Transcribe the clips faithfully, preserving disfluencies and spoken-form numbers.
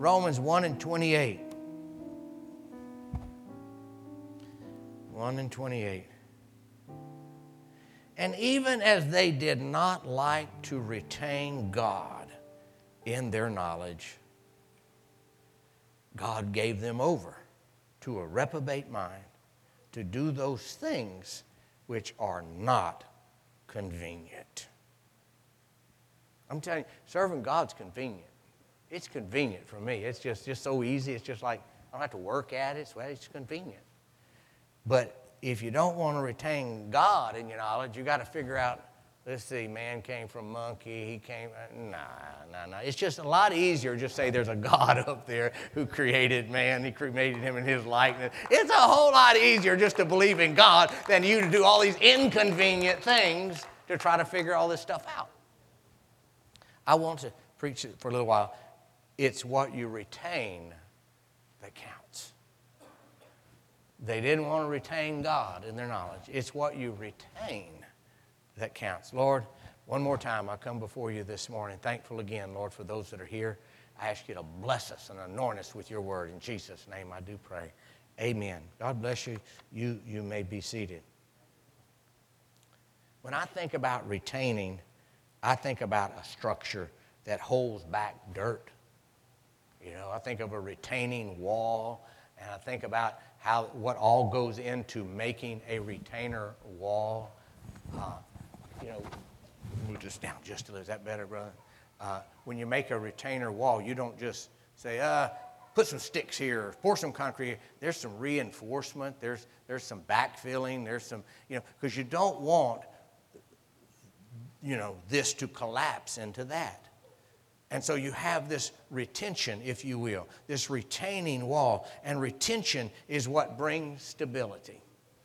Romans one and twenty-eight. one and twenty-eight. And even as they did not like to retain God in their knowledge, God gave them over to a reprobate mind to do those things which are not convenient. I'm telling you, serving God's convenient. It's convenient for me. It's just, just so easy. It's just like, I don't have to work at it. So it's convenient. But if you don't want to retain God in your knowledge, you got to figure out, let's see, man came from monkey, he came, nah, nah, nah. It's just a lot easier to just say there's a God up there who created man, he created him in his likeness. It's a whole lot easier just to believe in God than you to do all these inconvenient things to try to figure all this stuff out. I want to preach it for a little while. It's what you retain that counts. They didn't want to retain God in their knowledge. It's what you retain that counts. Lord, one more time, I come before you this morning, thankful again, Lord, for those that are here. I ask you to bless us and anoint us with your word. In Jesus' name I do pray. Amen. God bless you. You, you may be seated. When I think about retaining, I think about a structure that holds back dirt. You know, I think of a retaining wall, and I think about how what all goes into making a retainer wall. Uh, you know, move this down just a little. Is that better, brother? Uh, when you make a retainer wall, you don't just say, uh, put some sticks here, pour some concrete. There's some reinforcement. There's there's some backfilling. There's some, you know, because you don't want, you know, this to collapse into that. And so you have this retention, if you will, this retaining wall. And retention is what brings stability.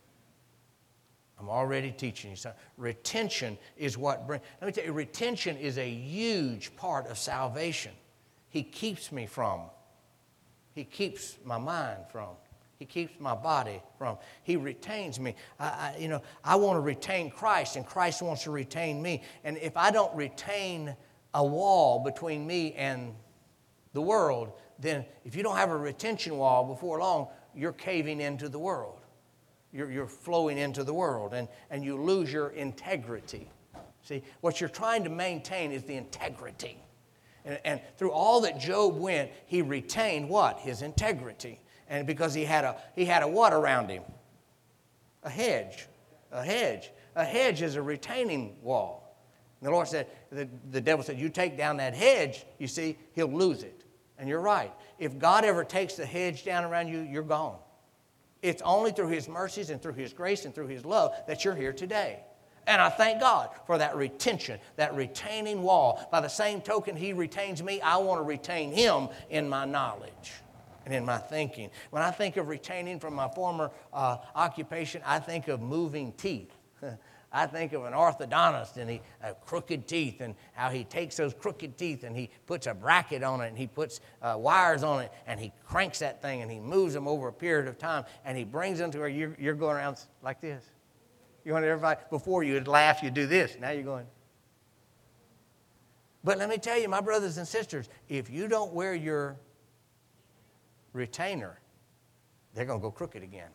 I'm already teaching you something. Retention is what brings, let me tell you, retention is a huge part of salvation. He keeps me from, he keeps my mind from, he keeps my body from, he retains me. I, I, you know, I want to retain Christ, and Christ wants to retain me. And if I don't retain a wall between me and the world, then if you don't have a retention wall, before long, you're caving into the world. You're, you're flowing into the world, and, and you lose your integrity. See, what you're trying to maintain is the integrity. And, and through all that Job went, he retained what? His integrity. And because he had a he had a what around him? A hedge. A hedge. A hedge is a retaining wall. And the Lord said, the, the devil said, you take down that hedge, you see, he'll lose it. And you're right. If God ever takes the hedge down around you, you're gone. It's only through his mercies and through his grace and through his love that you're here today. And I thank God for that retention, that retaining wall. By the same token he retains me, I want to retain him in my knowledge and in my thinking. When I think of retaining from my former uh, occupation, I think of moving teeth. I think of an orthodontist and he uh, crooked teeth, and how he takes those crooked teeth and he puts a bracket on it and he puts uh, wires on it and he cranks that thing and he moves them over a period of time and he brings them to where you're, you're going around like this. You want everybody, before you'd laugh, you'd do this. Now you're going. But let me tell you, my brothers and sisters, if you don't wear your retainer, they're going to go crooked again.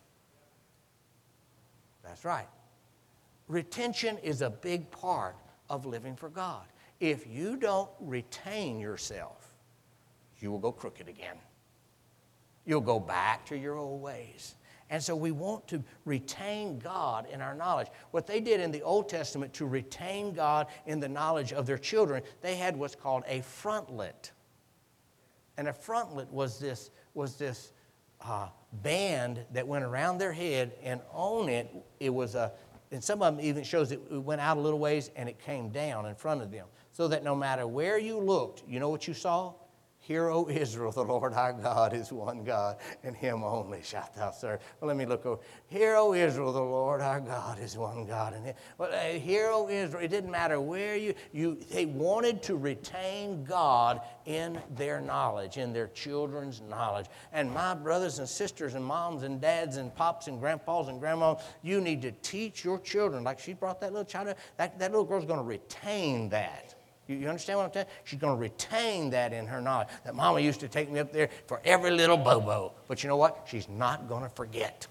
That's right. Retention is a big part of living for God. If you don't retain yourself, you will go crooked again. You'll go back to your old ways. And so we want to retain God in our knowledge. What they did in the Old Testament to retain God in the knowledge of their children, they had what's called a frontlet. And a frontlet was this, was this uh, band that went around their head, and on it, it was a And some of them even shows it went out a little ways and it came down in front of them. So that no matter where you looked, you know what you saw? Hear, O Israel, the Lord our God is one God, and him only shalt thou serve. Well, let me look over. Hear, O Israel, the Lord our God is one God. And him. Well, uh, hear, O Israel. It didn't matter where you, you, they wanted to retain God in their knowledge, in their children's knowledge. And my brothers and sisters and moms and dads and pops and grandpas and grandmas, you need to teach your children, like she brought that little child up, that, that little girl's going to retain that. You, you understand what I'm saying? She's going to retain that in her knowledge. That Mama used to take me up there for every little bobo. But you know what? She's not going to forget.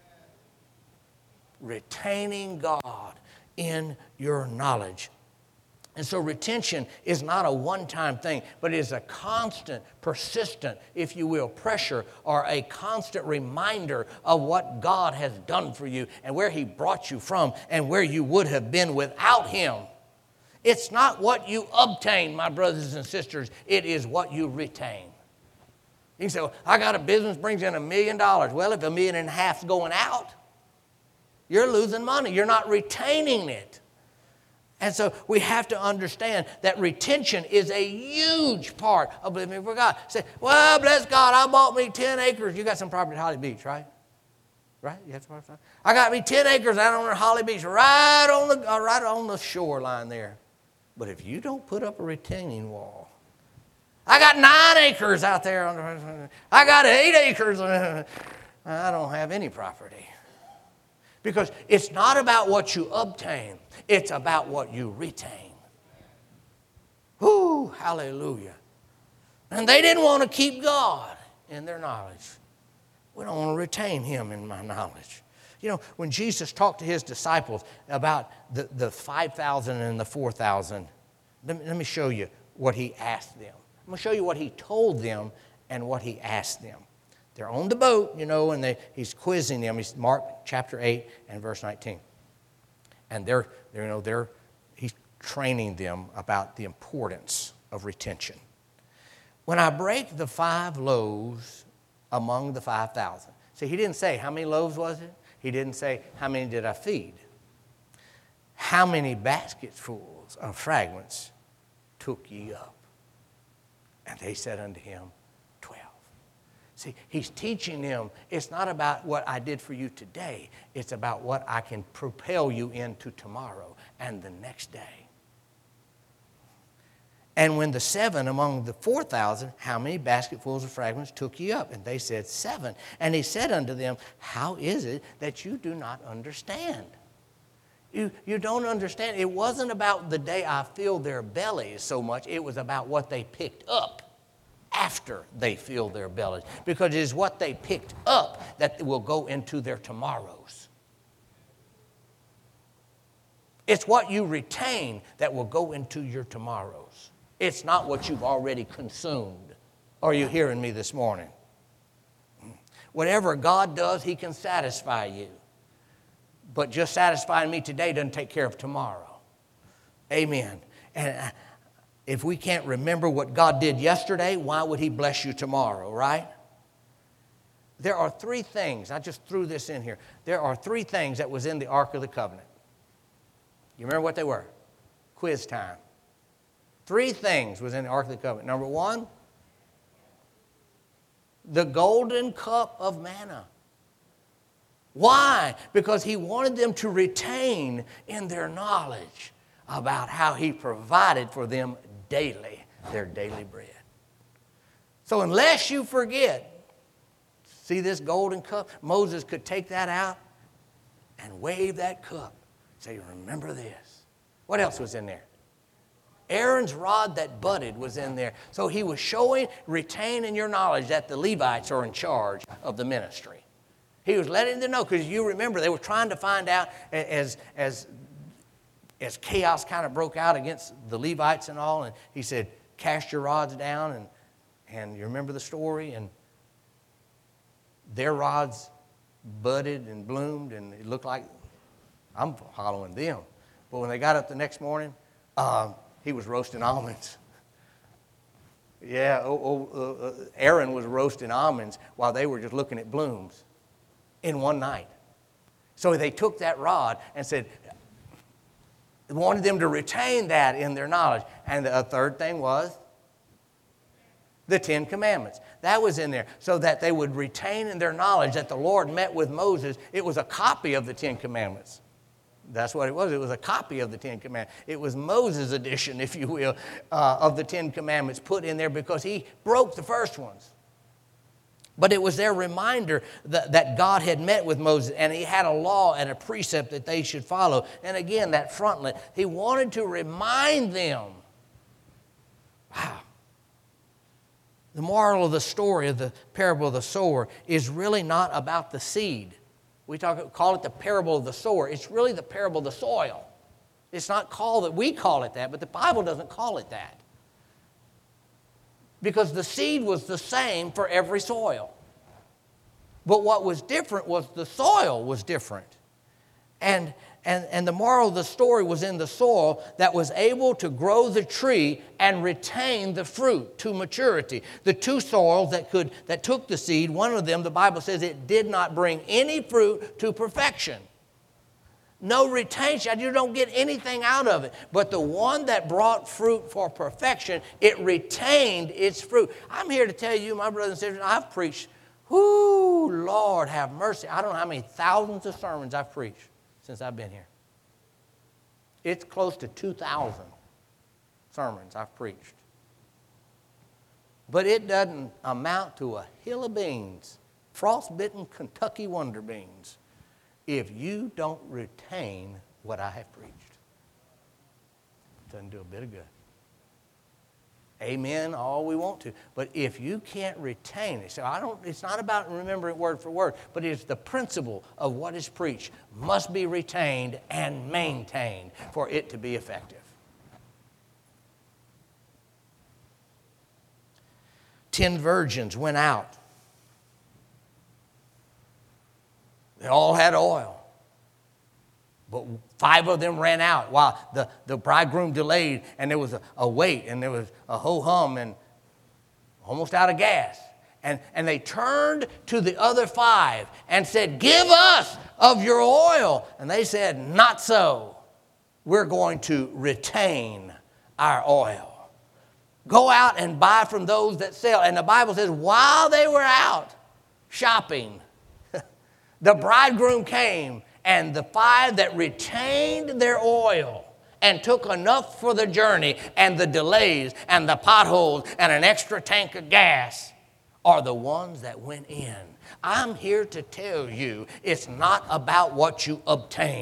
Retaining God in your knowledge. And so retention is not a one-time thing, but it is a constant, persistent, if you will, pressure or a constant reminder of what God has done for you and where He brought you from and where you would have been without Him. It's not what you obtain, my brothers and sisters. It is what you retain. You can say, well, I got a business brings in a million dollars. Well, if a million and a half is going out, you're losing money. You're not retaining it. And so we have to understand that retention is a huge part of living for God. Say, well, bless God, I bought me ten acres. You got some property at Holly Beach, right? Right? You have some property? I got me ten acres out on Holly Beach, right on the uh, right on the shoreline there. But if you don't put up a retaining wall, I got nine acres out there. On the, I got eight acres. I don't have any property. Because it's not about what you obtain. It's about what you retain. Whoo, hallelujah. And they didn't want to keep God in their knowledge. We don't want to retain Him in my knowledge. You know, when Jesus talked to His disciples about the, the five thousand and the four thousand, let me, let me show you what He asked them. I'm going to show you what He told them and what He asked them. They're on the boat, you know, and they, He's quizzing them. He's Mark chapter eight and verse nineteen. And they're, they're, you know, they're, He's training them about the importance of retention. When I break the five loaves among the five thousand. See, He didn't say, how many loaves was it? He didn't say, how many did I feed? How many basketfuls of fragments took ye up? And they said unto Him, twelve. See, He's teaching them, it's not about what I did for you today. It's about what I can propel you into tomorrow and the next day. And when the seven among the four thousand, how many basketfuls of fragments took ye up? And they said, seven. And He said unto them, how is it that you do not understand? You, you don't understand. It wasn't about the day I filled their bellies so much. It was about what they picked up after they filled their bellies. Because it is what they picked up that will go into their tomorrows. It's what you retain that will go into your tomorrows. It's not what you've already consumed. Are you hearing me this morning? Whatever God does, He can satisfy you. But just satisfying me today doesn't take care of tomorrow. Amen. And if we can't remember what God did yesterday, why would He bless you tomorrow, right? There are three things. I just threw this in here. There are three things that was in the Ark of the Covenant. You remember what they were? Quiz time. Three things was in the Ark of the Covenant. Number one, the golden cup of manna. Why? Because He wanted them to retain in their knowledge about how He provided for them daily, their daily bread. So unless you forget, see this golden cup? Moses could take that out and wave that cup. Say, remember this. What else was in there? Aaron's rod that budded was in there. So he was showing, retain in your knowledge that the Levites are in charge of the ministry. He was letting them know, because you remember they were trying to find out as, as, as chaos kind of broke out against the Levites and all. And He said, cast your rods down. And, and you remember the story? And their rods budded and bloomed, and it looked like I'm following them. But when they got up the next morning, um, he was roasting almonds. Yeah, oh, oh, uh, Aaron was roasting almonds while they were just looking at blooms in one night. So they took that rod and said, wanted them to retain that in their knowledge. And the third thing was the Ten Commandments. That was in there so that they would retain in their knowledge that the Lord met with Moses. It was a copy of the Ten Commandments. That's what it was. It was a copy of the Ten Commandments. It was Moses' edition, if you will, uh, of the Ten Commandments put in there because he broke the first ones. But it was their reminder that, that God had met with Moses and He had a law and a precept that they should follow. And again, that frontlet, He wanted to remind them Wow. The moral of the story of the parable of the sower is really not about the seed. We talk, call it the parable of the sower. It's really the parable of the soil. It's not called that. We call it that, but the Bible doesn't call it that. Because the seed was the same for every soil. But what was different was the soil was different. And, and, and the moral of the story was in the soil that was able to grow the tree and retain the fruit to maturity. The two soils that could that took the seed, one of them, the Bible says it did not bring any fruit to perfection. No retention. You don't get anything out of it. But the one that brought fruit for perfection, it retained its fruit. I'm here to tell you, my brothers and sisters, I've preached, whoo, Lord have mercy. I don't know how many thousands of sermons I've preached since I've been here. It's close to two thousand sermons I've preached. But it doesn't amount to a hill of beans, frostbitten Kentucky wonder beans, if you don't retain what I have preached. It doesn't do a bit of good. Amen, all we want to. But if you can't retain it, so I don't, it's not about remembering word for word, but it's the principle of what is preached must be retained and maintained for it to be effective. Ten virgins went out. They all had oil. But five of them ran out while the, the bridegroom delayed, and there was a, a wait, and there was a ho-hum, and almost out of gas. And, and they turned to the other five and said, give us of your oil. And they said, not so. We're going to retain our oil. Go out and buy from those that sell. And the Bible says, while they were out shopping, the bridegroom came, and the five that retained their oil and took enough for the journey and the delays and the potholes and an extra tank of gas are the ones that went in. I'm here to tell you it's not about what you obtain.